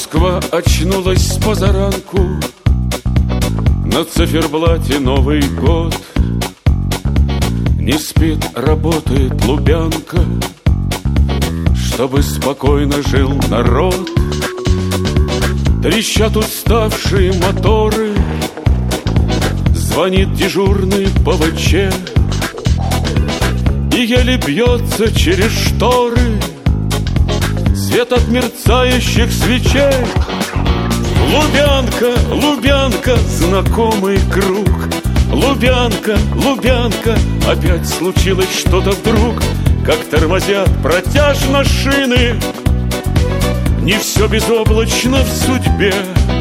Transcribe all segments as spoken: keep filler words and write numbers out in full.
Москва очнулась с позаранку, на циферблате Новый год. Не спит, работает Лубянка, чтобы спокойно жил народ. Трещат уставшие моторы, звонит дежурный по вэ че, и еле бьется через шторы свет от мерцающих свечей. Лубянка, Лубянка, знакомый круг. Лубянка, Лубянка, опять случилось что-то вдруг, как тормозят протяжно шины. Не все безоблачно в судьбе.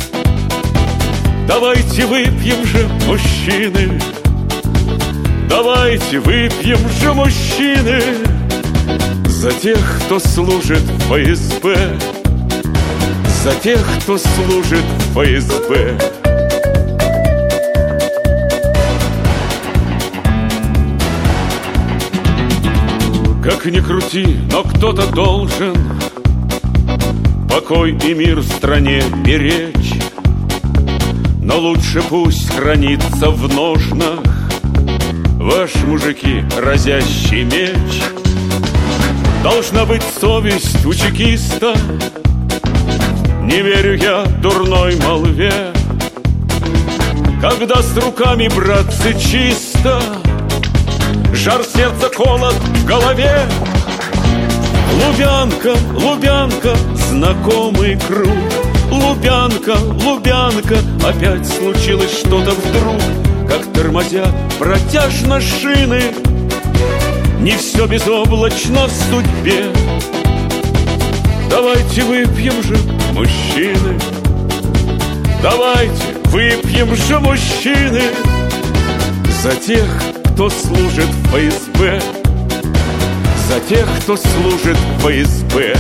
Давайте выпьем же, мужчины, давайте выпьем же, мужчины, за тех, кто служит в вэ эс бэ, за тех, кто служит в вэ эс бэ. Как ни крути, но кто-то должен покой и мир в стране беречь. Но лучше пусть хранится в ножнах ваш, мужики, разящий меч. Должна быть совесть у чекиста, не верю я дурной молве. Когда с руками, братцы, чисто, жар сердца, холод в голове. Лубянка, Лубянка, знакомый круг. Лубянка, Лубянка, опять случилось что-то вдруг, как тормозят протяжно шины. Не все безоблачно в судьбе. Давайте выпьем же, мужчины, давайте выпьем же, мужчины, за тех, кто служит в вэ эс бэ, за тех, кто служит в вэ эс бэ.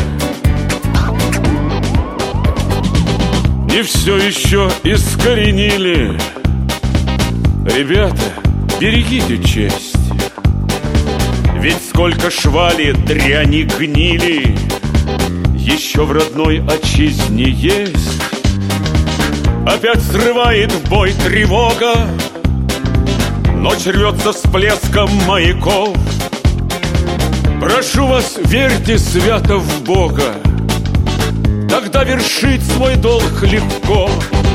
Не все еще искоренили. Ребята, берегите честь, ведь сколько швали, дряни, гнили еще в родной отчизне есть. Опять срывает в бой тревога, ночь рвется с плеском маяков. Прошу вас, верьте свято в Бога, тогда вершить свой долг легко.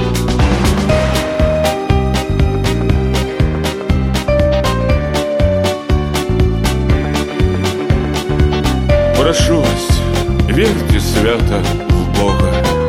Прошу вас, верьте свято в Бога.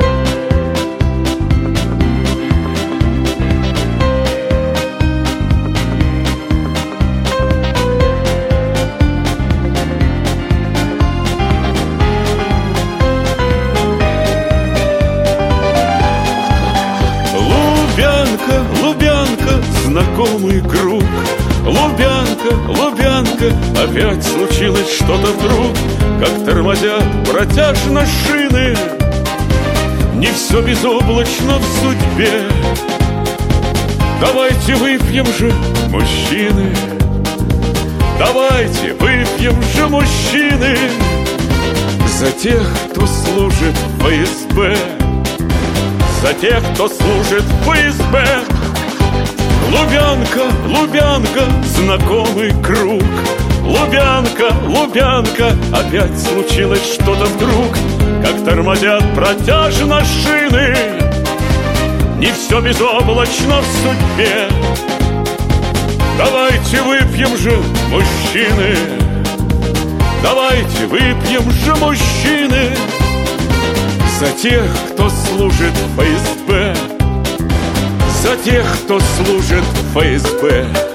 Лубянка, Лубянка, знакомый круг. Лубянка, Лубянка, опять случилось что-то вдруг, как тормозят протяжно шины. Не все безоблачно в судьбе. Давайте выпьем же, мужчины, давайте выпьем же, мужчины, за тех, кто служит в вэ эс бэ, за тех, кто служит в вэ эс бэ. Лубянка, Лубянка, знакомый круг. Лубянка, Лубянка, опять случилось что-то вдруг, как тормозят протяжно шины. Не все безоблачно в судьбе. Давайте выпьем же, мужчины, давайте выпьем же, мужчины, за тех, кто служит в вэ эс бэ, за тех, кто служит в вэ эс бэ.